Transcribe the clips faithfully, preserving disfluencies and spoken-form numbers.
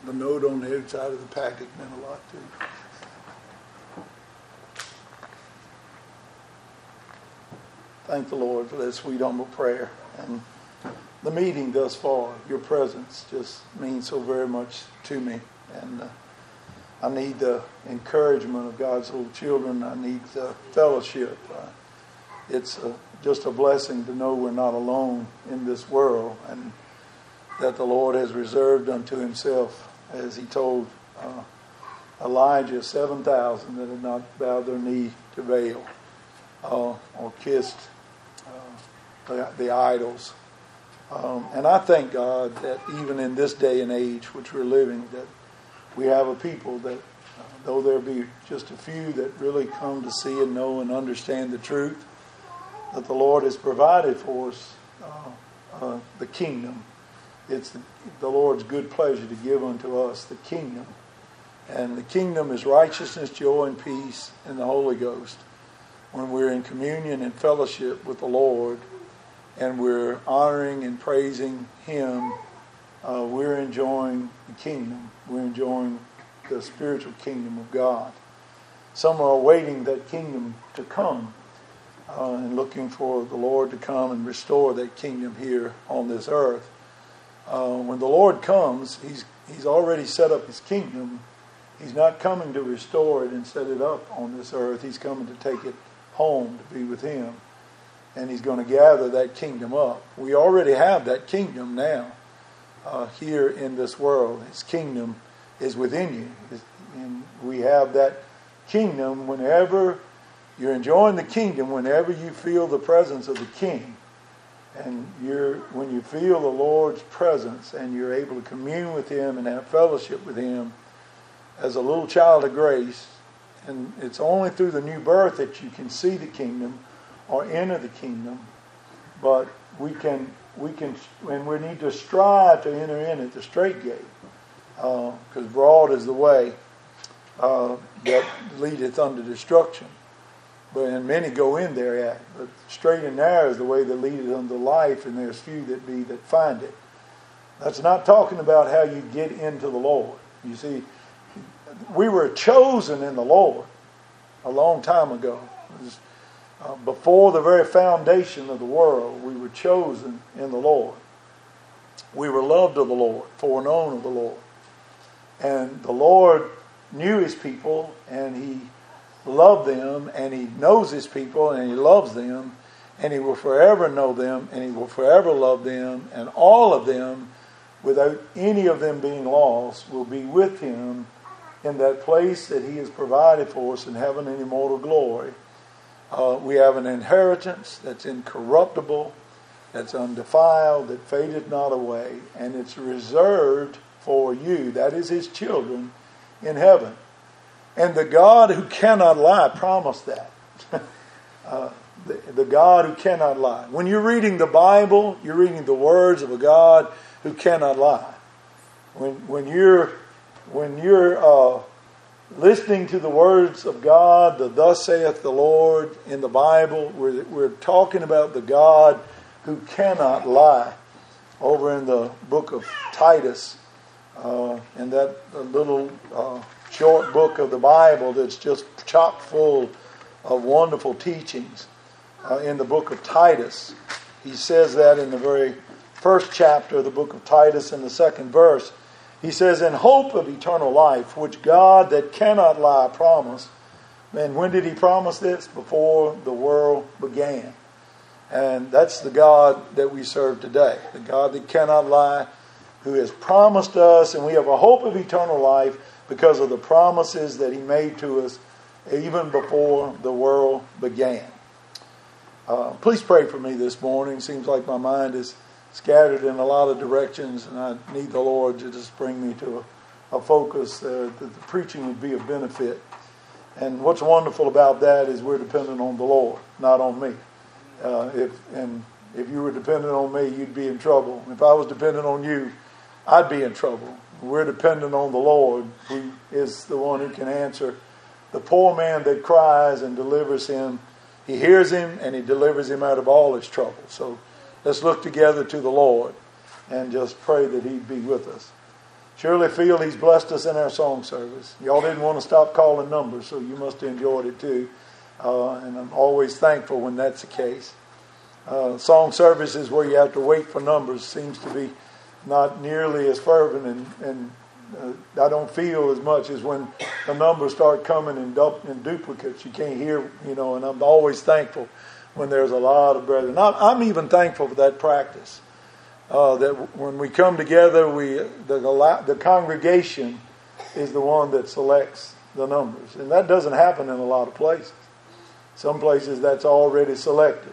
the note on the outside of the package meant a lot too. Thank the Lord for that sweet, humble prayer. And the meeting thus far, your presence just means so very much to me. And uh, I need the encouragement of God's little children. I need the fellowship. Uh, it's a, just a blessing to know we're not alone in this world, and that the Lord has reserved unto himself, as he told uh, Elijah, seven thousand that had not bowed their knee to Baal uh, or kissed uh, the, the idols. Um, and I thank God that even in this day and age which we're living, that we have a people that, uh, though there be just a few that really come to see and know and understand the truth, that the Lord has provided for us uh, uh, the kingdom. It's the, the Lord's good pleasure to give unto us the kingdom. And the kingdom is righteousness, joy, and peace in the Holy Ghost. When we're in communion and fellowship with the Lord, and we're honoring and praising him, uh, we're enjoying the kingdom. We're enjoying the spiritual kingdom of God. Some are awaiting that kingdom to come uh, and looking for the Lord to come and restore that kingdom here on this earth. Uh, when the Lord comes, he's he's already set up his kingdom. He's not coming to restore it and set it up on this earth. He's coming to take it home to be with him. And he's going to gather that kingdom up. We already have that kingdom now uh, here in this world. His kingdom is within you. And we have that kingdom whenever you're enjoying the kingdom, whenever you feel the presence of the king. And you're when you feel the Lord's presence and you're able to commune with him and have fellowship with him as a little child of grace. And it's only through the new birth that you can see the kingdom or enter the kingdom, but we can, we can, and we need to strive to enter in at the straight gate, because uh, broad is the way uh, that leadeth unto destruction, but and many go in there at. But straight and narrow is the way that leadeth unto life, and there's few that be that find it. That's not talking about how you get into the Lord. You see, we were chosen in the Lord a long time ago. It was, Uh, before the very foundation of the world, we were chosen in the Lord. We were loved of the Lord, foreknown of the Lord. And the Lord knew his people, and he loved them, and he knows his people, and he loves them, and he will forever know them, and he will forever love them, and all of them, without any of them being lost, will be with him in that place that he has provided for us in heaven and immortal glory. Uh, we have an inheritance that's incorruptible, that's undefiled, that fadeth not away, and it's reserved for you. That is his children in heaven. And the God who cannot lie promised that. uh, the, the God who cannot lie. When you're reading the Bible, you're reading the words of a God who cannot lie. When when you're when you're uh, listening to the words of God, the thus saith the Lord in the Bible, we're, we're talking about the God who cannot lie. Over in the book of Titus, uh, in that little uh, short book of the Bible that's just chock full of wonderful teachings, uh, in the book of Titus, he says that in the very first chapter of the book of Titus, in the second verse, he says, in hope of eternal life, which God that cannot lie promised. And when did he promise this? Before the world began. And that's the God that we serve today. The God that cannot lie, who has promised us, and we have a hope of eternal life because of the promises that he made to us even before the world began. Uh, please pray for me this morning. Seems like my mind is scattered in a lot of directions, and I need the Lord to just bring me to a, a focus uh, that the preaching would be of benefit. And what's wonderful about that is we're dependent on the Lord, not on me. Uh, if and if you were dependent on me, you'd be in trouble. If I was dependent on you, I'd be in trouble. We're dependent on the Lord, who is the one who can answer the poor man that cries and delivers him. He hears him and he delivers him out of all his trouble. So let's look together to the Lord and just pray that he'd be with us. Surely feel He's blessed us in our song service. Y'all didn't want to stop calling numbers, so you must have enjoyed it too. Uh, and I'm always thankful when that's the case. Uh, song services where you have to wait for numbers seems to be not nearly as fervent, and, and uh, I don't feel as much as when the numbers start coming in, du- in duplicates. You can't hear, you know, and I'm always thankful when there's a lot of brethren. I'm, I'm even thankful for that practice. Uh, that when we come together, we the, the congregation is the one that selects the numbers. And that doesn't happen in a lot of places. Some places that's already selected.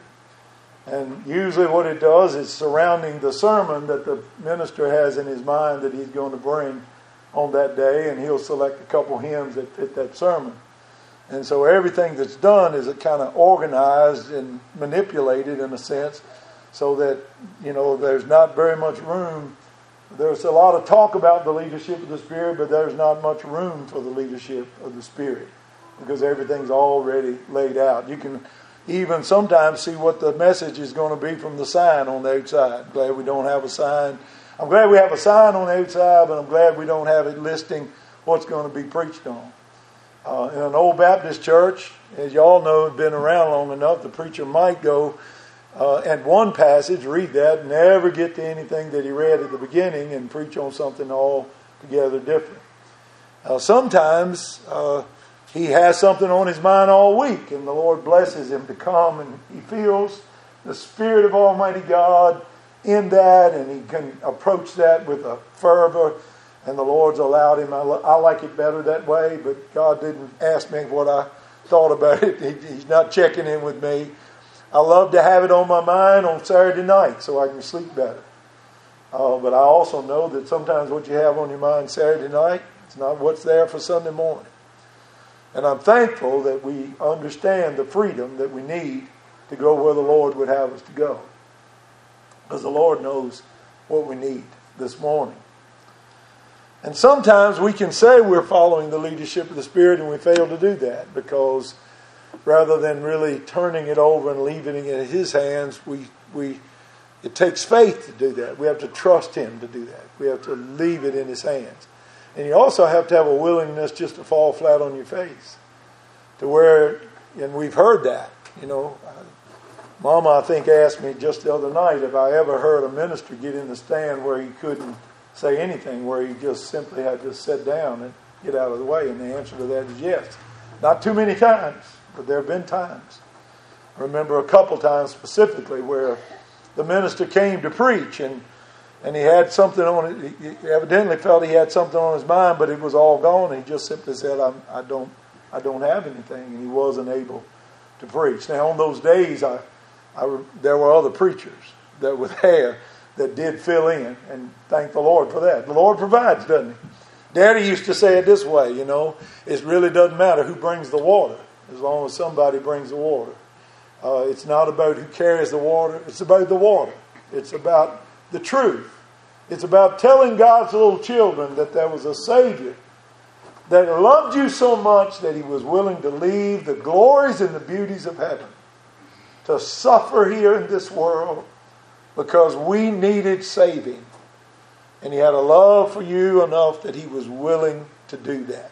And usually what it does is surrounding the sermon that the minister has in his mind that he's going to bring on that day, and he'll select a couple hymns that fit that sermon. And so everything that's done is kind of organized and manipulated in a sense, so that, you know, there's not very much room. There's a lot of talk about the leadership of the Spirit, but there's not much room for the leadership of the Spirit because everything's already laid out. You can even sometimes see what the message is going to be from the sign on the outside. I'm glad we don't have a sign. I'm glad we have a sign on the outside, but I'm glad we don't have it listing what's going to be preached on. Uh, in an old Baptist church, as you all know, been around long enough, the preacher might go uh, at one passage, read that, never get to anything that he read at the beginning and preach on something altogether different. Uh, sometimes uh, he has something on his mind all week, and the Lord blesses him to come, and he feels the Spirit of Almighty God in that, and he can approach that with a fervor, and the Lord's allowed him. I, I like it better that way, but God didn't ask me what I thought about it. He, he's not checking in with me. I love to have it on my mind on Saturday night so I can sleep better. Uh, but I also know that sometimes what you have on your mind Saturday night, it's not what's there for Sunday morning. And I'm thankful that we understand the freedom that we need to go where the Lord would have us to go. Because the Lord knows what we need this morning. And sometimes we can say we're following the leadership of the Spirit, and we fail to do that because rather than really turning it over and leaving it in His hands, we we it takes faith to do that. We have to trust Him to do that. We have to leave it in His hands. And you also have to have a willingness just to fall flat on your face. To where, and we've heard that, you know. Mama, I think, asked me just the other night if I ever heard a minister get in the stand where he couldn't say anything, where he just simply had to sit down and get out of the way. And the answer to that is yes. Not too many times, but there have been times. I remember a couple times specifically where the minister came to preach, and and he had something on it. He evidently felt he had something on his mind, but it was all gone. And he just simply said, I'm, I don't I don't have anything. And he wasn't able to preach. Now, on those days, I, I, there were other preachers that were there that did fill in. And thank the Lord for that. The Lord provides, doesn't He? Daddy used to say it this way, you know, it really doesn't matter who brings the water, as long as somebody brings the water. Uh, it's not about who carries the water. It's about the water. It's about the truth. It's about telling God's little children that there was a Savior that loved you so much that He was willing to leave the glories and the beauties of heaven to suffer here in this world because we needed saving. And He had a love for you enough that He was willing to do that.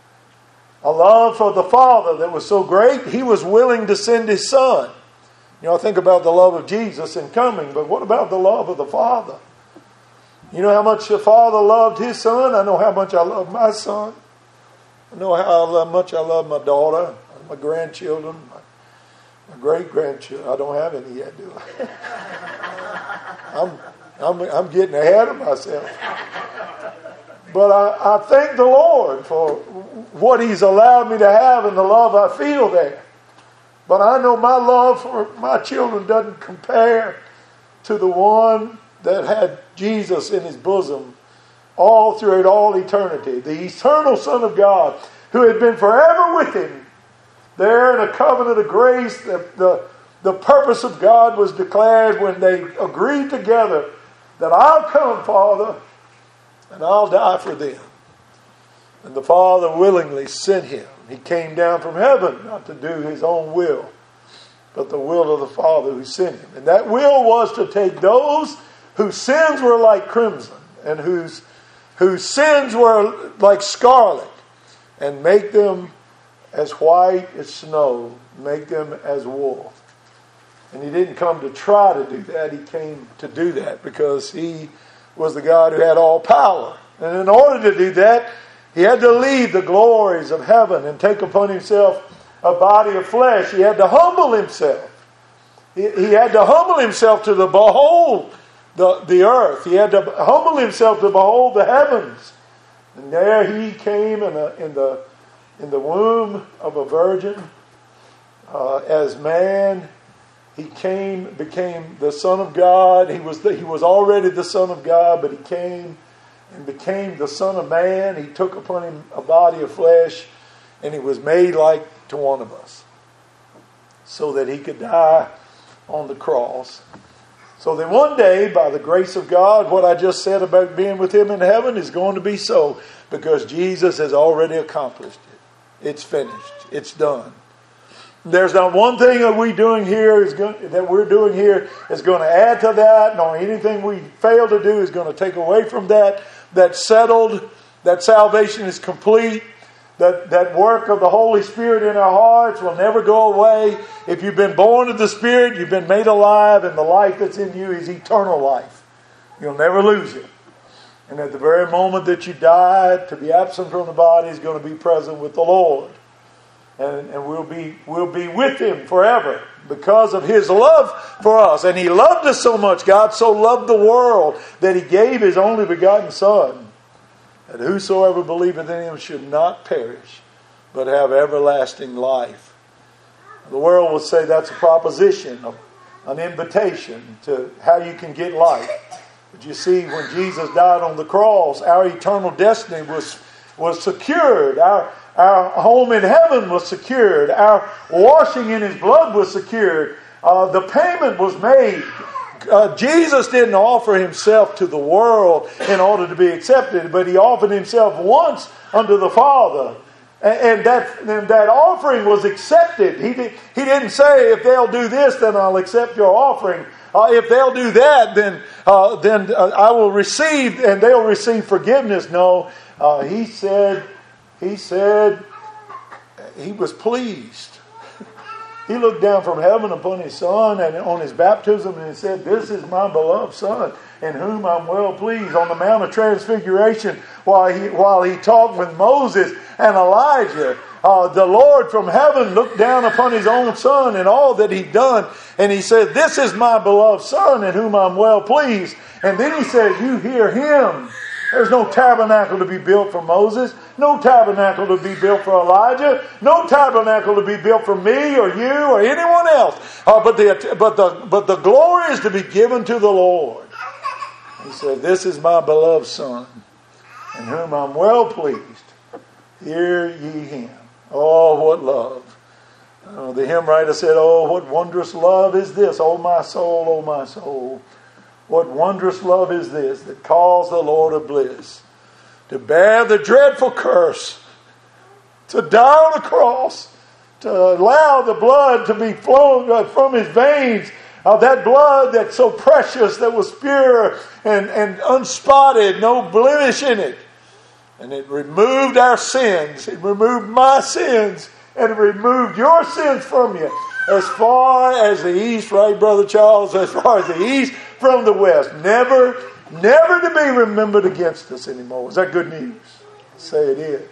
A love for the Father that was so great, He was willing to send His Son. You know, I think about the love of Jesus in coming, but what about the love of the Father? You know how much the Father loved His Son? I know how much I love my son. I know how much I love my daughter, my grandchildren, my, my great-grandchildren. I don't have any yet, do I? I'm, I'm, I'm getting ahead of myself. But I, I thank the Lord for what He's allowed me to have and the love I feel there. But I know my love for my children doesn't compare to the one that had Jesus in His bosom all throughout all eternity. The eternal Son of God who had been forever with Him there in a covenant of grace. The, the, the purpose of God was declared when they agreed together that I'll come, Father, and I'll die for them. And the Father willingly sent Him. He came down from heaven not to do His own will, but the will of the Father who sent Him. And that will was to take those whose sins were like crimson and whose whose sins were like scarlet, and make them as white as snow, make them as wool. And he didn't come to try to do that. He came to do that because he was the God who had all power. And in order to do that, he had to leave the glories of heaven and take upon himself a body of flesh. He had to humble himself. He, he had to humble himself to the behold the, the earth. He had to humble himself to behold the heavens. And there he came in, a, in the in the womb of a virgin uh, as man. He came, became the Son of God. He was the, he was already the Son of God, but he came and became the Son of Man. He took upon him a body of flesh, and he was made like to one of us, so that he could die on the cross. So that one day, by the grace of God, what I just said about being with him in heaven is going to be so, because Jesus has already accomplished it. It's finished. It's done. There's not one thing that we doing here is going, that we're doing here is going to add to that, nor anything we fail to do is going to take away from that. That's settled. That salvation is complete. That, that work of the Holy Spirit in our hearts will never go away. If you've been born of the Spirit, you've been made alive, and the life that's in you is eternal life. You'll never lose it. And at the very moment that you die, to be absent from the body is going to be present with the Lord. And, and we'll be we'll be with him forever because of his love for us. And he loved us so much. God so loved the world that he gave his only begotten Son, that whosoever believeth in him should not perish, but have everlasting life. The world will say that's a proposition, an invitation to how you can get life. But you see, when Jesus died on the cross, our eternal destiny was, was secured. Our, our home in heaven was secured. Our washing in his blood was secured. Uh, the payment was made. Uh, Jesus didn't offer himself to the world in order to be accepted, but he offered himself once unto the Father. And, and, that, and that offering was accepted. He, did, he didn't say, if they'll do this, then I'll accept your offering. Uh, if they'll do that, then uh, then uh, I will receive, and they'll receive forgiveness. No, uh, he said, he said, he was pleased. He looked down from heaven upon his Son and on his baptism, and he said, "This is my beloved Son, in whom I'm well pleased." On the Mount of Transfiguration, while he while he talked with Moses and Elijah, uh, the Lord from heaven looked down upon his own Son and all that he'd done, and he said, "This is my beloved Son, in whom I'm well pleased." And then he said, "You hear him." There's no tabernacle to be built for Moses. No tabernacle to be built for Elijah. No tabernacle to be built for me or you or anyone else. Uh, but, the, but, the, but the glory is to be given to the Lord. He said, "This is my beloved Son, in whom I'm well pleased. Hear ye him." Oh, what love. Uh, the hymn writer said, "Oh, what wondrous love is this, oh my soul, oh my soul. What wondrous love is this that calls the Lord of bliss to bear the dreadful curse, to die on the cross, to allow the blood to be flowing from his veins, uh, that blood that's so precious, that was pure and, and unspotted, no blemish in it. And it removed our sins. It removed my sins, and it removed your sins from you. As far as the east, right, Brother Charles? As far as the east from the west. Never, never to be remembered against us anymore. Is that good news? I say it is.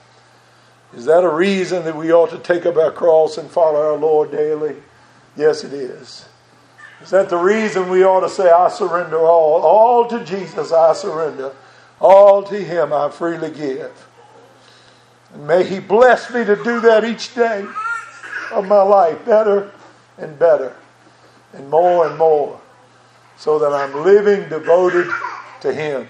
Is that a reason that we ought to take up our cross and follow our Lord daily? Yes, it is. Is that the reason we ought to say, "I surrender all. All to Jesus I surrender. All to him I freely give." And may he bless me to do that each day of my life better and better and more and more, so that I'm living devoted to him,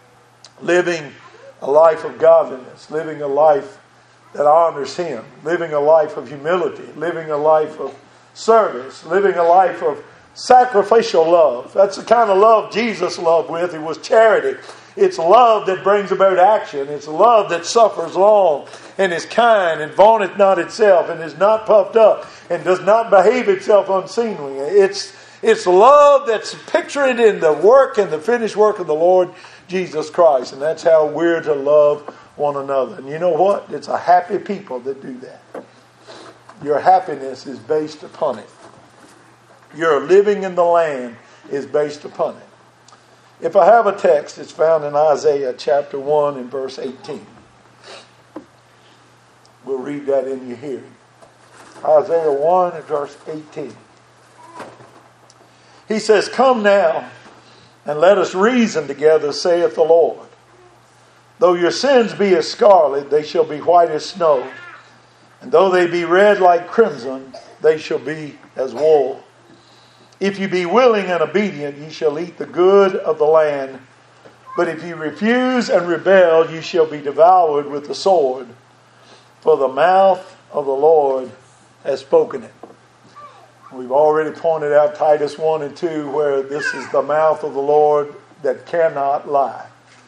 living a life of godliness, living a life that honors him, living a life of humility, living a life of service, living a life of sacrificial love. That's the kind of love Jesus loved with. It was charity. It's love that brings about action. It's love that suffers long and is kind and vaunteth not itself and is not puffed up and does not behave itself unseemly. It's, it's love that's pictured in the work and the finished work of the Lord Jesus Christ. And that's how we're to love one another. And you know what? It's a happy people that do that. Your happiness is based upon it. Your living in the land is based upon it. If I have a text, it's found in Isaiah chapter one and verse eighteen. We'll read that in your hearing. Isaiah one and verse eighteen. He says, "Come now, and let us reason together, saith the Lord. Though your sins be as scarlet, they shall be white as snow. And though they be red like crimson, they shall be as wool. If you be willing and obedient, ye shall eat the good of the land. But if you refuse and rebel, ye shall be devoured with the sword. For the mouth of the Lord has spoken it." We've already pointed out Titus one and two, where this is the mouth of the Lord that cannot lie.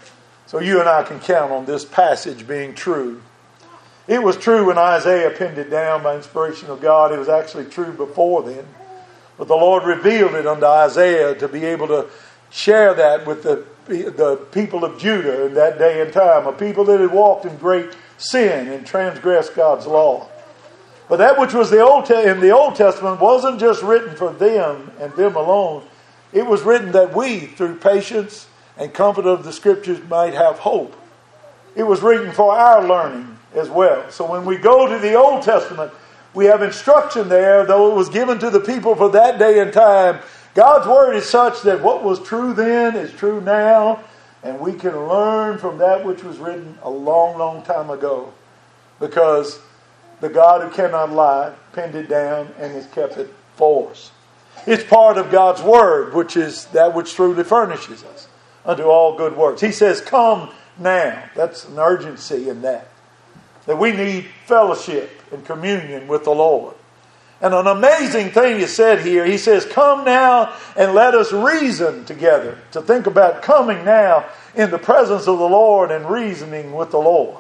So you and I can count on this passage being true. It was true when Isaiah penned it down by inspiration of God. It was actually true before then. But the Lord revealed it unto Isaiah to be able to share that with the, the people of Judah in that day and time, a people that had walked in great sin and transgressed God's law. But that which was the Old Te- in the Old Testament wasn't just written for them and them alone. It was written that we, through patience and comfort of the Scriptures, might have hope. It was written for our learning as well. So when we go to the Old Testament, we have instruction there, though it was given to the people for that day and time. God's Word is such that what was true then is true now, and we can learn from that which was written a long, long time ago, because the God who cannot lie penned it down and has kept it for us. It's part of God's Word, which is that which truly furnishes us unto all good works. He says, "Come now." That's an urgency in that. That we need fellowship and communion with the Lord. And an amazing thing is said here. He says, "Come now and let us reason together." To think about coming now in the presence of the Lord and reasoning with the Lord.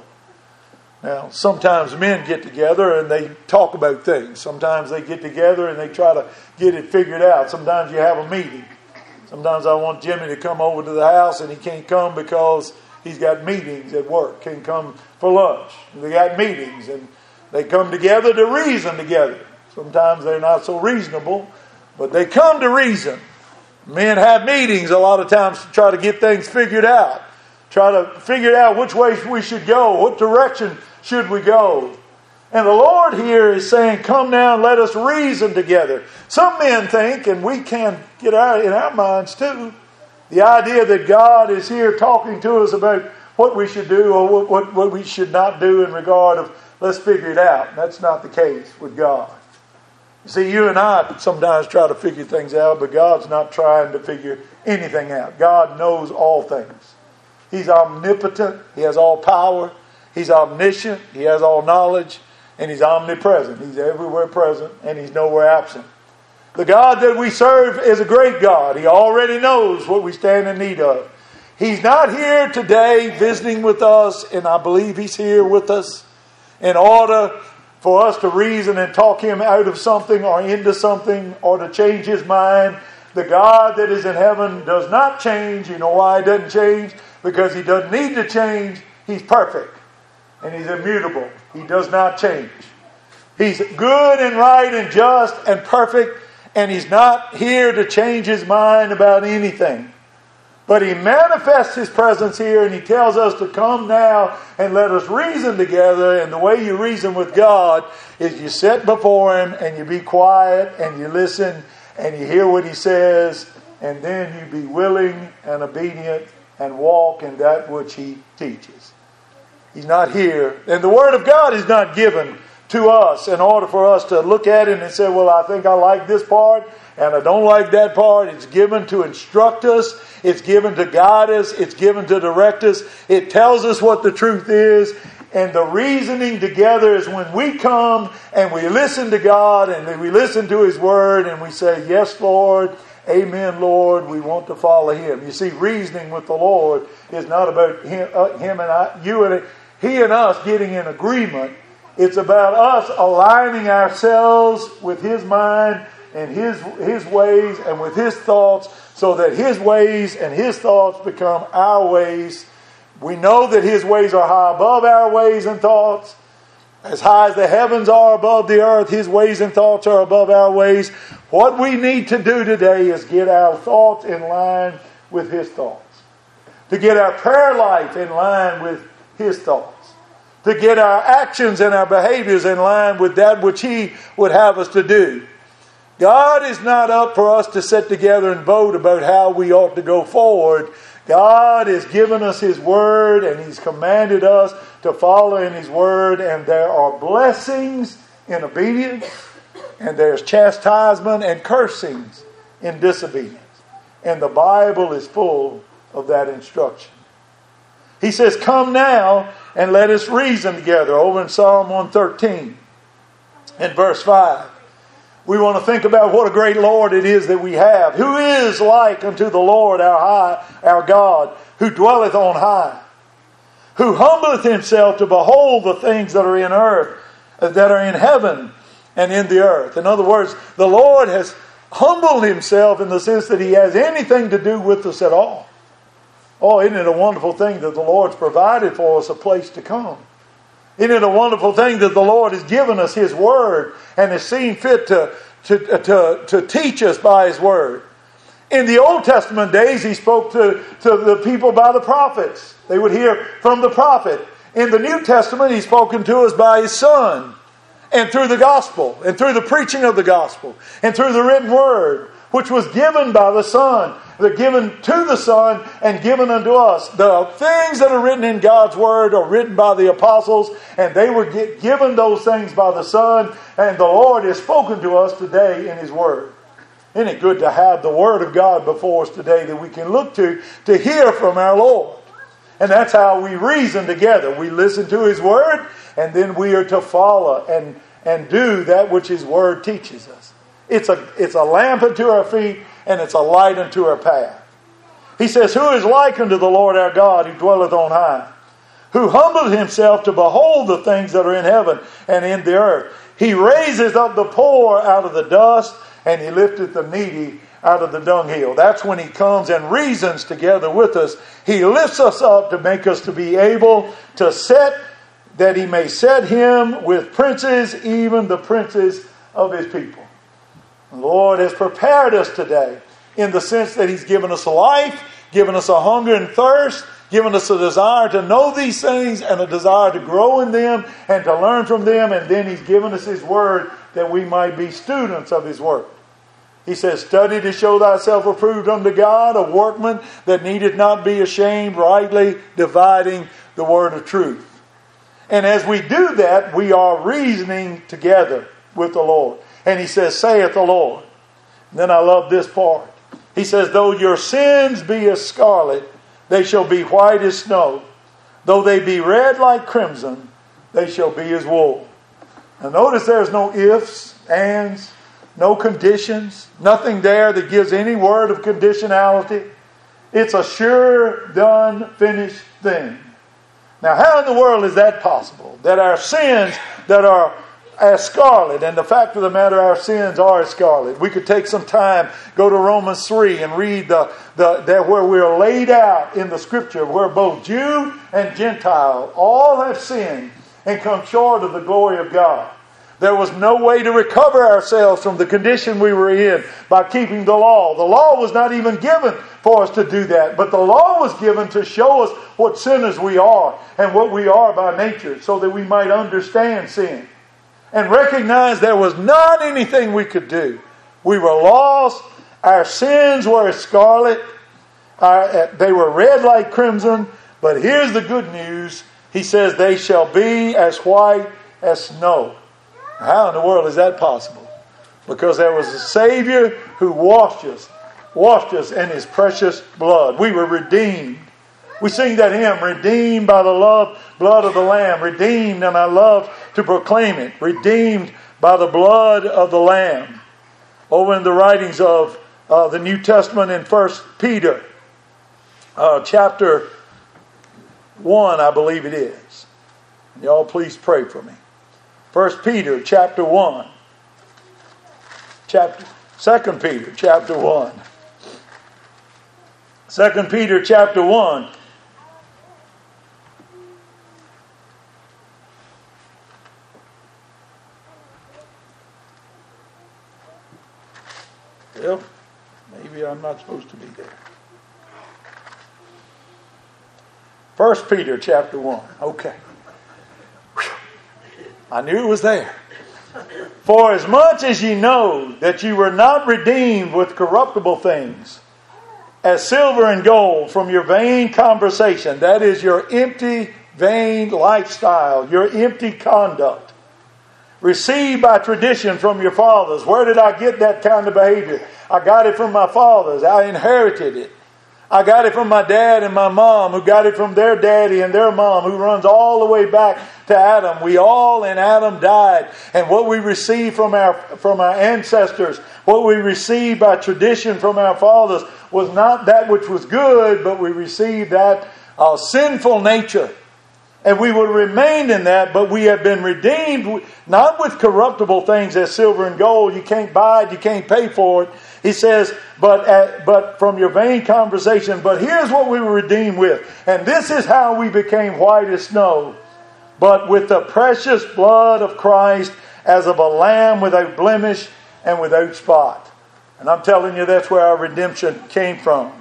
Now, sometimes men get together and they talk about things. Sometimes they get together and they try to get it figured out. Sometimes you have a meeting. Sometimes I want Jimmy to come over to the house and he can't come because he's got meetings at work. Can't come for lunch. They got meetings and they come together to reason together. Sometimes they're not so reasonable, but they come to reason. Men have meetings a lot of times to try to get things figured out. Try to figure out which way we should go. What direction should we go? And the Lord here is saying, "Come now and let us reason together." Some men think, and we can get out in our minds too, the idea that God is here talking to us about what we should do or what, what, what we should not do in regard of let's figure it out. That's not the case with God. You see, you and I sometimes try to figure things out, but God's not trying to figure anything out. God knows all things. He's omnipotent. He has all power. He's omniscient. He has all knowledge. And He's omnipresent. He's everywhere present and He's nowhere absent. The God that we serve is a great God. He already knows what we stand in need of. He's not here today visiting with us, and I believe He's here with us in order for us to reason and talk Him out of something or into something or to change His mind. The God that is in heaven does not change. You know why He doesn't change? Because He doesn't need to change. He's perfect. And He's immutable. He does not change. He's good and right and just and perfect. And He's not here to change His mind about anything. But He manifests His presence here, and He tells us to come now and let us reason together. And the way you reason with God is you sit before Him and you be quiet and you listen and you hear what He says, and then you be willing and obedient and walk in that which He teaches. He's not here. And the Word of God is not given to us in order for us to look at it and say, well, I think I like this part and I don't like that part. It's given to instruct us. It's given to guide us. It's given to direct us. It tells us what the truth is. And the reasoning together is when we come and we listen to God and we listen to His Word and we say, yes, Lord, amen, Lord, we want to follow Him. You see, reasoning with the Lord is not about Him, uh, him and I, you and He and us getting in agreement. It's about us aligning ourselves with His mind and His His ways and with His thoughts so that His ways and His thoughts become our ways. We know that His ways are high above our ways and thoughts. As high as the heavens are above the earth, His ways and thoughts are above our ways. What we need to do today is get our thoughts in line with His thoughts. To get our prayer life in line with His thoughts. To get our actions and our behaviors in line with that which He would have us to do. God is not up for us to sit together and vote about how we ought to go forward. God has given us His Word, and He's commanded us to follow in His Word, and there are blessings in obedience, and there's chastisement and cursings in disobedience. And the Bible is full of that instruction. He says, come now and let us reason together, over in Psalm one thirteen and verse five. We want to think about what a great Lord it is that we have. Who is like unto the Lord our high, our God, who dwelleth on high, who humbleth Himself to behold the things that are in earth, that are in heaven and in the earth. In other words, the Lord has humbled Himself in the sense that He has anything to do with us at all. Oh, isn't it a wonderful thing that the Lord's provided for us a place to come? Isn't it a wonderful thing that the Lord has given us His Word and has seen fit to, to, to, to teach us by His Word? In the Old Testament days, He spoke to, to the people by the prophets. They would hear from the prophet. In the New Testament, He's spoken to us by His Son, and through the gospel, and through the preaching of the gospel, and through the written Word, which was given by the Son. They're given to the Son and given unto us. The things that are written in God's Word are written by the apostles, and they were given those things by the Son, and the Lord has spoken to us today in His Word. Isn't it good to have the Word of God before us today that we can look to to hear from our Lord? And that's how we reason together. We listen to His Word, and then we are to follow and, and do that which His Word teaches us. It's a, it's a lamp unto our feet, and it's a light unto our path. He says, who is like unto the Lord our God, who dwelleth on high, who humbled Himself to behold the things that are in heaven and in the earth. He raiseth up the poor out of the dust, and He lifteth the needy out of the dunghill. That's when He comes and reasons together with us. He lifts us up to make us to be able to set, that He may set Him with princes, even the princes of His people. The Lord has prepared us today in the sense that He's given us life, given us a hunger and thirst, given us a desire to know these things and a desire to grow in them and to learn from them. And then He's given us His Word that we might be students of His Word. He says, study to show thyself approved unto God, a workman that needeth not be ashamed, rightly dividing the word of truth. And as we do that, we are reasoning together with the Lord. And He says, saith the Lord. And then I love this part. He says, though your sins be as scarlet, they shall be white as snow. Though they be red like crimson, they shall be as wool. Now notice there's no ifs, ands, no conditions, nothing there that gives any word of conditionality. It's a sure, done, finished thing. Now how in the world is that possible? That our sins that are as scarlet, and the fact of the matter, our sins are as scarlet. We could take some time, go to Romans three and read the, the, the where we are laid out in the Scripture, where both Jew and Gentile all have sinned and come short of the glory of God. There was no way to recover ourselves from the condition we were in by keeping the law. The law was not even given for us to do that, but the law was given to show us what sinners we are and what we are by nature, so that we might understand sin and recognize there was not anything we could do. We were lost. Our sins were as scarlet. Our, they were red like crimson. But here's the good news. He says, they shall be as white as snow. How in the world is that possible? Because there was a Savior who washed us, washed us in His precious blood. We were redeemed. We sing that hymn, redeemed by the love, blood of the Lamb. Redeemed, and I love to proclaim it. Redeemed by the blood of the Lamb. Over in the writings of uh, the New Testament in First Peter, uh, chapter one, I believe it is. Y'all please pray for me. First Peter, chapter one. Chapter, Second Peter, chapter one. Second Peter chapter one. Well, maybe I'm not supposed to be there. First Peter chapter one. Okay. I knew it was there. For as much as ye know that you were not redeemed with corruptible things, as silver and gold from your vain conversation, that is your empty, vain lifestyle, your empty conduct, received by tradition from your fathers. Where did I get that kind of behavior? I got it from my fathers. I inherited it. I got it from my dad and my mom, who got it from their daddy and their mom, who runs all the way back to Adam. We all in Adam died. And what we received from our from our ancestors, what we received by tradition from our fathers, was not that which was good, but we received that uh, sinful nature. And we will remain in that, but we have been redeemed, not with corruptible things as silver and gold. You can't buy it, you can't pay for it. He says, but at, but from your vain conversation. But here's what we were redeemed with. And this is how we became white as snow. But with the precious blood of Christ, as of a lamb without blemish and without spot. And I'm telling you, that's where our redemption came from.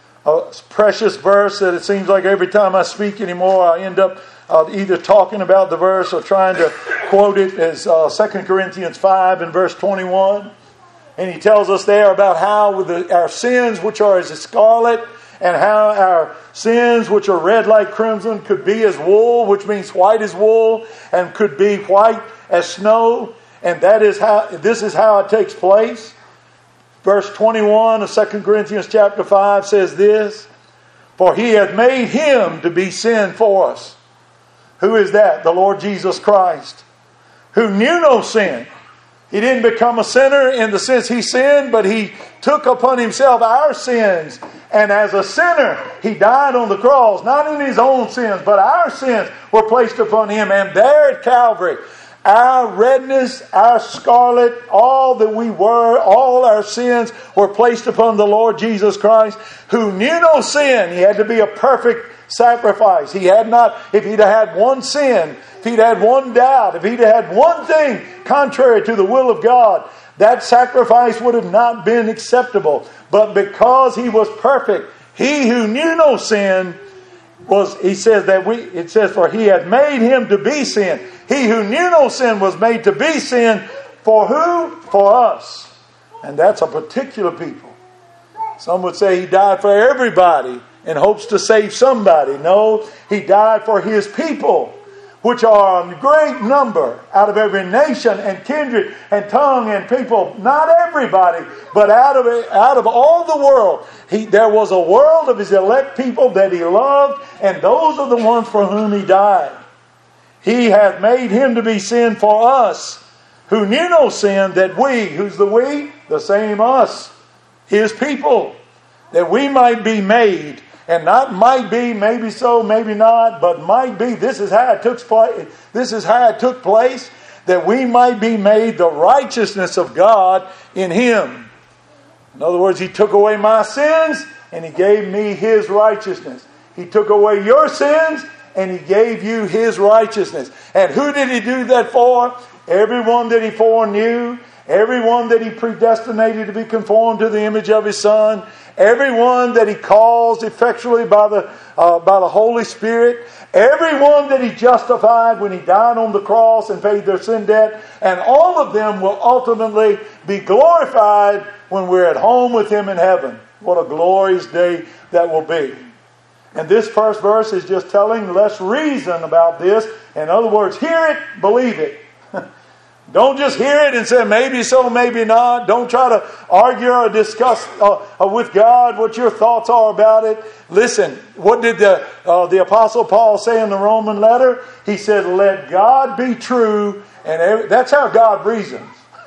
A precious verse that it seems like every time I speak anymore, I end up uh, either talking about the verse or trying to quote it as uh, Second Corinthians five and verse twenty-one. And he tells us there about how with the, our sins, which are as scarlet, and how our sins, which are red like crimson, could be as wool, which means white as wool, and could be white as snow. And that is how this is how it takes place. Verse twenty-one of Second Corinthians chapter five says this, for he hath made him to be sin for us. Who is that? The Lord Jesus Christ, who knew no sin. He didn't become a sinner in the sense he sinned, but he took upon himself our sins. And as a sinner, he died on the cross, not in his own sins, but our sins were placed upon him. And there at Calvary, our redness, our scarlet, all that we were, all our sins were placed upon the Lord Jesus Christ, who knew no sin. He had to be a perfect sacrifice. He had not, if he'd have had one sin, if he'd had one doubt, if he'd had one thing contrary to the will of God, that sacrifice would have not been acceptable. But because he was perfect, he who knew no sin was, he says that we, it says, for he had made him to be sin. He who knew no sin was made to be sin. For who? For us. And that's a particular people. Some would say he died for everybody in hopes to save somebody. No, he died for his people, which are a great number out of every nation and kindred and tongue and people. Not everybody, but out of it, out of all the world. He, there was a world of his elect people that he loved, and those are the ones for whom he died. He hath made him to be sin for us, who knew no sin, that we, who's the we? The same us, his people, that we might be made. And not might be, maybe so, maybe not, but might be. This is how it took place. This is how it took place, that we might be made the righteousness of God in him. In other words, he took away my sins and he gave me his righteousness. He took away your sins and he gave you his righteousness. And who did he do that for? Everyone that he foreknew, everyone that he predestinated to be conformed to the image of his Son, everyone that he calls effectually by the uh, by the Holy Spirit, everyone that he justified when he died on the cross and paid their sin debt, and all of them will ultimately be glorified when we're at home with him in heaven. What a glorious day that will be. And this first verse is just telling, let's reason about this. In other words, hear it, believe it. Don't just hear it and say, maybe so, maybe not. Don't try to argue or discuss uh, with God what your thoughts are about it. Listen, what did the, uh, the Apostle Paul say in the Roman letter? He said, let God be true. And every, that's how God reasons.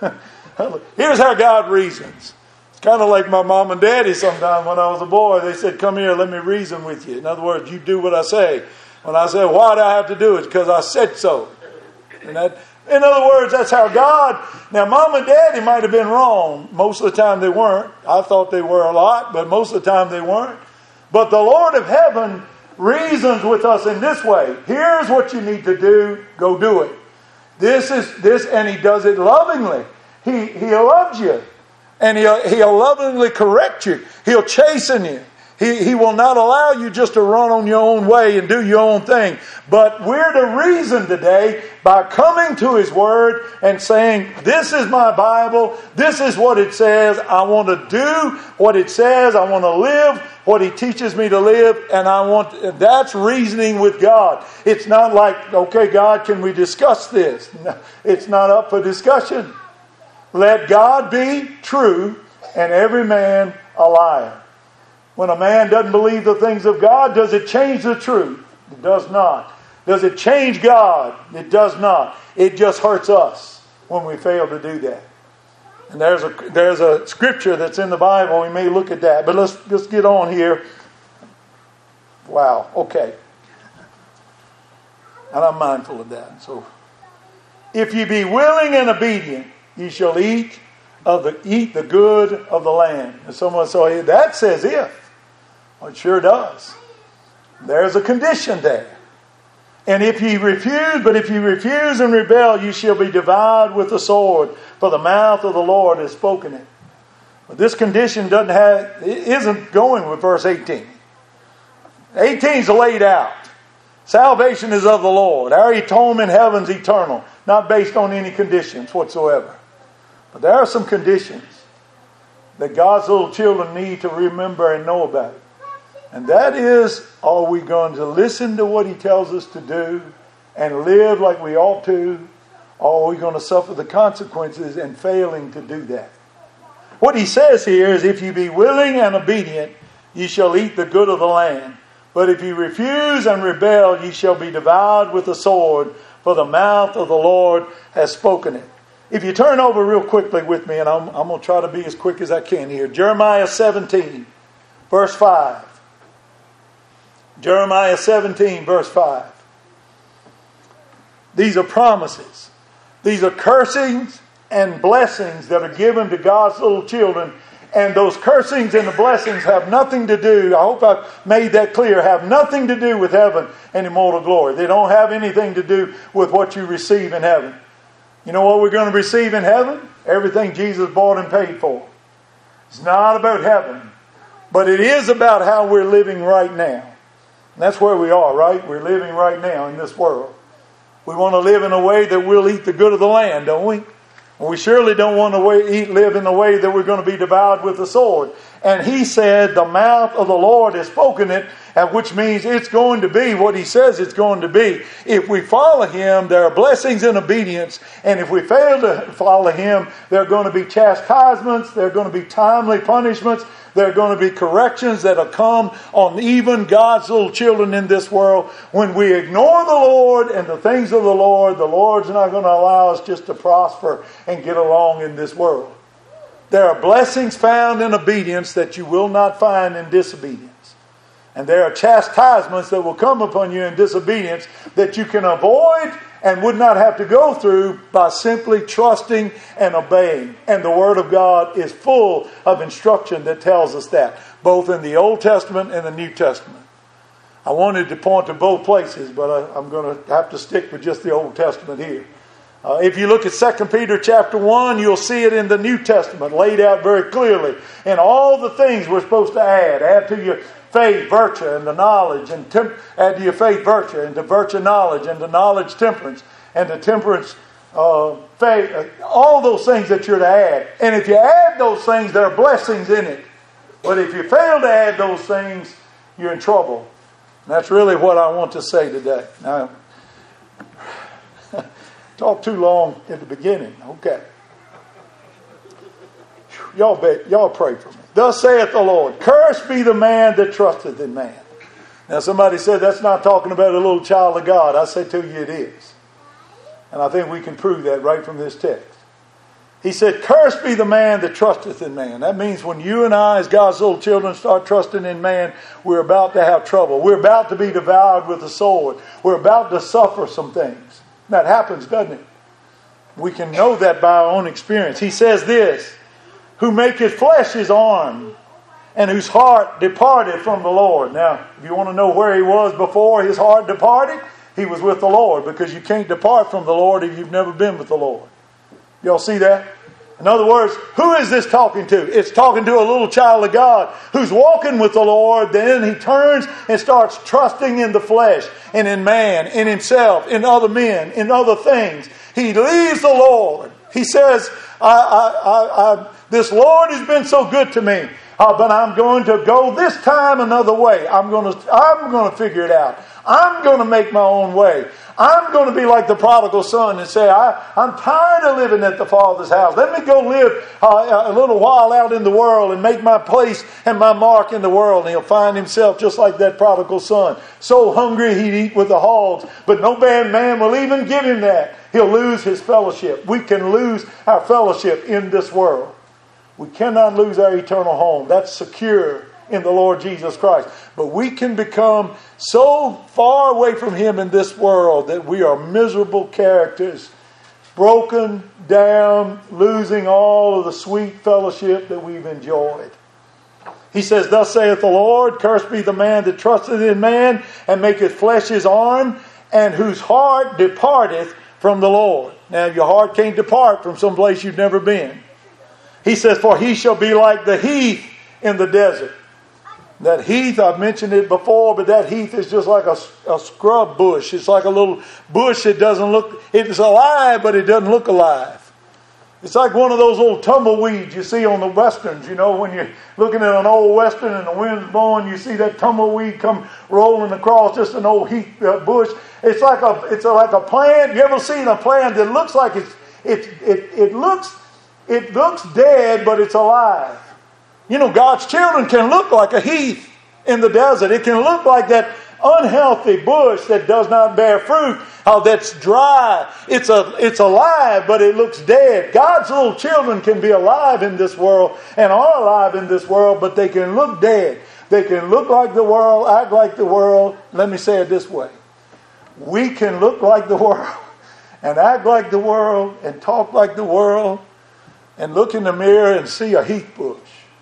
Here's how God reasons. It's kind of like my mom and daddy sometimes when I was a boy. They said, come here, let me reason with you. In other words, you do what I say. When I say, why do I have to do it? Because I said so. And that... In other words, that's how God... Now, Mom and Daddy might have been wrong. Most of the time they weren't. I thought they were a lot, but most of the time they weren't. But the Lord of heaven reasons with us in this way. Here's what you need to do. Go do it. This is this, and He does it lovingly. He, he loves you. And he'll, he'll lovingly correct you. He'll chasten you. He, he will not allow you just to run on your own way and do your own thing. But we're to reason today by coming to His Word and saying, this is my Bible. This is what it says. I want to do what it says. I want to live what He teaches me to live. And I want, that's reasoning with God. It's not like, okay, God, can we discuss this? No, it's not up for discussion. Let God be true and every man a liar. When a man doesn't believe the things of God, does it change the truth? It does not. Does it change God? It does not. It just hurts us when we fail to do that. And there's a there's a scripture that's in the Bible. We may look at that. But let's, let's get on here. Wow. Okay. And I'm mindful of that. So, if ye be willing and obedient, ye shall eat of the eat the good of the land. And someone said, that says if. Well, it sure does. There's a condition there. And if ye refuse, but if ye refuse and rebel, ye shall be devoured with the sword, for the mouth of the Lord has spoken it. But this condition doesn't have, it isn't going with verse eighteen. eighteen is laid out. Salvation is of the Lord. Our atonement in heaven is eternal, not based on any conditions whatsoever. But there are some conditions that God's little children need to remember and know about. And that is, are we going to listen to what He tells us to do and live like we ought to? Or are we going to suffer the consequences in failing to do that? What He says here is, if you be willing and obedient, ye shall eat the good of the land. But if you refuse and rebel, ye shall be devoured with the sword, for the mouth of the Lord has spoken it. If you turn over real quickly with me, and I'm, I'm going to try to be as quick as I can here. Jeremiah seventeen, verse five. Jeremiah seventeen, verse five. These are promises. These are cursings and blessings that are given to God's little children. And those cursings and the blessings have nothing to do, I hope I've made that clear, have nothing to do with heaven and immortal glory. They don't have anything to do with what you receive in heaven. You know what we're going to receive in heaven? Everything Jesus bought and paid for. It's not about heaven. But it is about how we're living right now. And that's where we are, right? We're living right now in this world. We want to live in a way that we'll eat the good of the land, don't we? And we surely don't want to eat, live in the way that we're going to be devoured with the sword. And He said, the mouth of the Lord has spoken it, and which means it's going to be what He says it's going to be. If we follow Him, there are blessings in obedience. And if we fail to follow Him, there are going to be chastisements. There are going to be timely punishments. There are going to be corrections that will come on even God's little children in this world. When we ignore the Lord and the things of the Lord, the Lord's not going to allow us just to prosper and get along in this world. There are blessings found in obedience that you will not find in disobedience. And there are chastisements that will come upon you in disobedience that you can avoid and would not have to go through by simply trusting and obeying. And the Word of God is full of instruction that tells us that, both in the Old Testament and the New Testament. I wanted to point to both places, but I, I'm going to have to stick with just the Old Testament here. Uh, if you look at Second Peter chapter one, you'll see it in the New Testament laid out very clearly. And all the things we're supposed to add. Add to your faith, virtue, and the knowledge. And temp- add to your faith, virtue, and to virtue, knowledge. And to knowledge, temperance. And to temperance, uh, faith. Uh, all those things that you're to add. And if you add those things, there are blessings in it. But if you fail to add those things, you're in trouble. And that's really what I want to say today. Now, talk too long at the beginning. Okay. Y'all bet, y'all pray for me. Thus saith the Lord, cursed be the man that trusteth in man. Now somebody said that's not talking about a little child of God. I say to you it is. And I think we can prove that right from this text. He said, cursed be the man that trusteth in man. That means when you and I as God's little children start trusting in man, we're about to have trouble. We're about to be devoured with a sword. We're about to suffer some things. That happens, doesn't it? We can know that by our own experience. He says this, who make his flesh his arm, and whose heart departed from the Lord. Now, if you want to know where he was before his heart departed, he was with the Lord, because you can't depart from the Lord if you've never been with the Lord. Y'all see that? In other words, who is this talking to? It's talking to a little child of God who's walking with the Lord. Then he turns and starts trusting in the flesh and in man, in himself, in other men, in other things. He leaves the Lord. He says, I, I, I, I, this Lord has been so good to me, uh, but I'm going to go this time another way. I'm going to, I'm going to figure it out. I'm going to make my own way. I'm going to be like the prodigal son and say, I, I'm tired of living at the Father's house. Let me go live uh, a little while out in the world and make my place and my mark in the world. And he'll find himself just like that prodigal son, so hungry he'd eat with the hogs. But no bad man will even give him that. He'll lose his fellowship. We can lose our fellowship in this world. We cannot lose our eternal home. That's secure in the Lord Jesus Christ. But we can become so far away from Him in this world that we are miserable characters, broken down, losing all of the sweet fellowship that we've enjoyed. He says, thus saith the Lord, cursed be the man that trusteth in man, and maketh flesh his arm, and whose heart departeth from the Lord. Now, your heart can't depart from some place you've never been. He says, for he shall be like the heath in the desert. That heath, I've mentioned it before, but that heath is just like a, a scrub bush. It's like a little bush that doesn't look, it's alive, but it doesn't look alive. It's like one of those old tumbleweeds you see on the westerns. You know, when you're looking at an old western and the wind's blowing, you see that tumbleweed come rolling across just an old heath uh, bush. It's like a, it's a, like a plant. You ever seen a plant that looks like it's, it's it, it looks, it looks dead, but it's alive? You know, God's children can look like a heath in the desert. It can look like that unhealthy bush that does not bear fruit, uh, that's dry. It's a, it's alive, but it looks dead. God's little children can be alive in this world and are alive in this world, but they can look dead. They can look like the world, act like the world. Let me say it this way. We can look like the world and act like the world and talk like the world and look in the mirror and see a heath bush.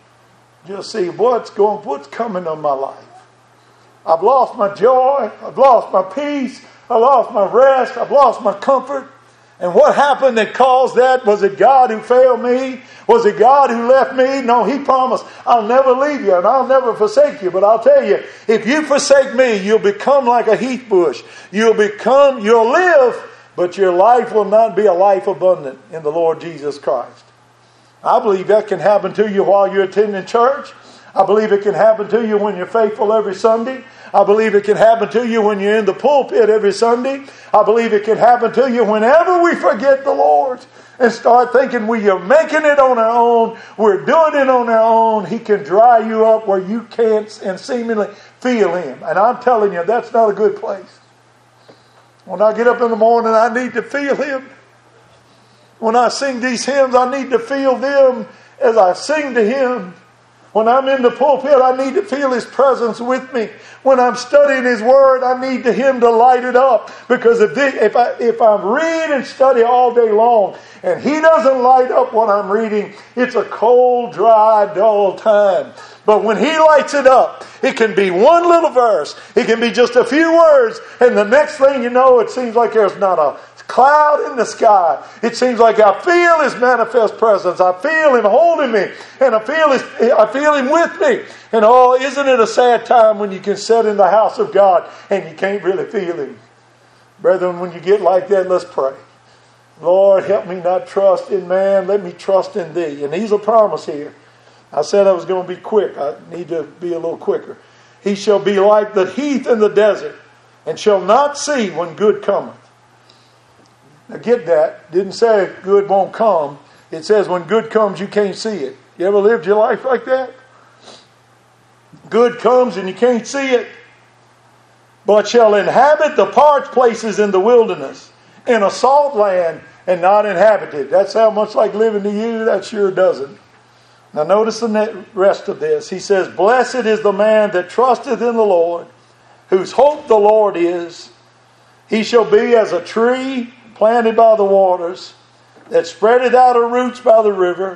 Just see what's going, what's coming on my life. I've lost my joy. I've lost my peace. I lost my rest. I've lost my comfort. And what happened that caused that? Was it God who failed me? Was it God who left me? No, He promised, I'll never leave you and I'll never forsake you. But I'll tell you, if you forsake me, you'll become like a heath bush. You'll become, you'll live, but your life will not be a life abundant in the Lord Jesus Christ. I believe that can happen to you while you're attending church. I believe it can happen to you when you're faithful every Sunday. I believe it can happen to you when you're in the pulpit every Sunday. I believe it can happen to you whenever we forget the Lord and start thinking we are making it on our own. We're doing it on our own. He can dry you up where you can't and seemingly feel Him. And I'm telling you, that's not a good place. When I get up in the morning, I need to feel Him. When I sing these hymns, I need to feel them as I sing to Him. When I'm in the pulpit, I need to feel His presence with me. When I'm studying His Word, I need to Him to light it up. Because if, this, if, I, if I read and study all day long, and He doesn't light up what I'm reading, it's a cold, dry, dull time. But when He lights it up, it can be one little verse. It can be just a few words. And the next thing you know, it seems like there's not a cloud in the sky. It seems like I feel His manifest presence. I feel Him holding me. And I feel, his, I feel Him with me. And oh, isn't it a sad time when you can sit in the house of God and you can't really feel Him? Brethren, when you get like that, let's pray. Lord, help me not trust in man. Let me trust in Thee. And He's a promise here. I said I was going to be quick. I need to be a little quicker. He shall be like the heath in the desert, and shall not see when good cometh. Now get that. Didn't say good won't come. It says when good comes, you can't see it. You ever lived your life like that? Good comes and you can't see it. But shall inhabit the parched places in the wilderness, in a salt land and not inhabited. That sounds much like living to you? That sure doesn't. Now notice the rest of this. He says, blessed is the man that trusteth in the Lord, whose hope the Lord is. He shall be as a tree planted by the waters, that spreadeth out her roots by the river,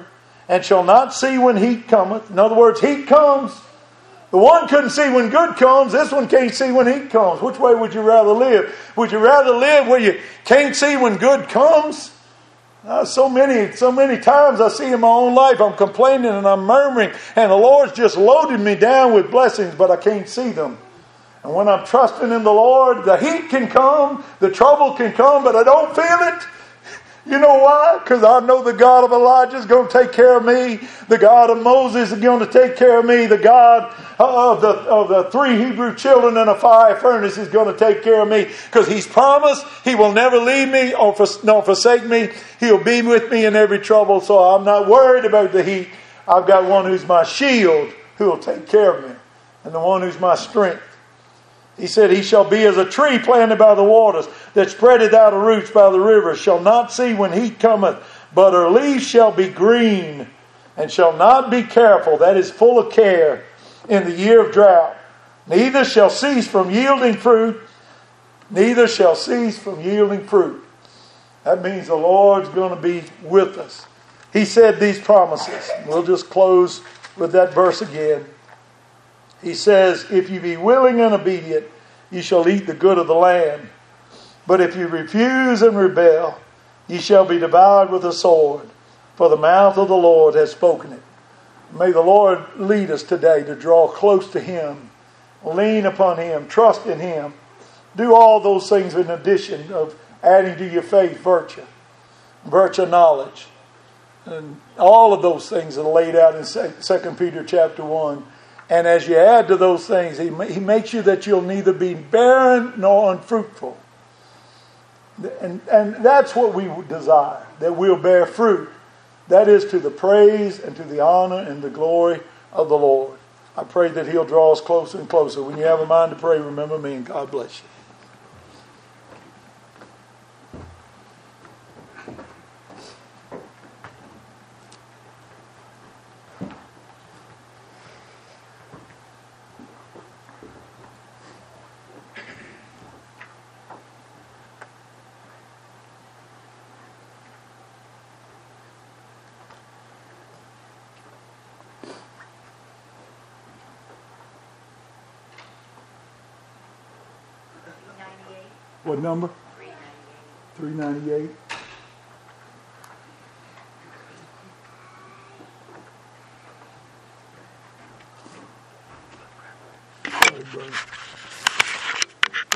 and shall not see when heat cometh. In other words, heat comes. The one couldn't see when good comes. This one can't see when heat comes. Which way would you rather live? Would you rather live where you can't see when good comes? Uh, so many, so many times I see in my own life, I'm complaining and I'm murmuring, and the Lord's just loaded me down with blessings, but I can't see them. And when I'm trusting in the Lord, the heat can come, the trouble can come, but I don't feel it. You know why? Because I know the God of Elijah is going to take care of me. The God of Moses is going to take care of me. The God of the, of the three Hebrew children in a fire furnace is going to take care of me. Because He's promised He will never leave me or nor forsake me. He'll be with me in every trouble. So I'm not worried about the heat. I've got one who's my shield who will take care of me. And the one who's my strength. He said, He shall be as a tree planted by the waters, that spreadeth out her roots by the rivers, shall not see when heat cometh, but her leaves shall be green, and shall not be careful, that is full of care, in the year of drought. Neither shall cease from yielding fruit, neither shall cease from yielding fruit. That means the Lord's going to be with us. He said these promises. We'll just close with that verse again. He says, if you be willing and obedient, you shall eat the good of the land. But if you refuse and rebel, ye shall be devoured with a sword. For the mouth of the Lord has spoken it. May the Lord lead us today to draw close to Him. Lean upon Him. Trust in Him. Do all those things in addition of adding to your faith virtue. Virtue knowledge. And all of those things are laid out in Second Peter chapter one. And as you add to those things, he, he makes you that you'll neither be barren nor unfruitful. And, and that's what we desire, that we'll bear fruit. That is to the praise and to the honor and the glory of the Lord. I pray that He'll draw us closer and closer. When you have a mind to pray, remember me, and God bless you. What number? three ninety-eight.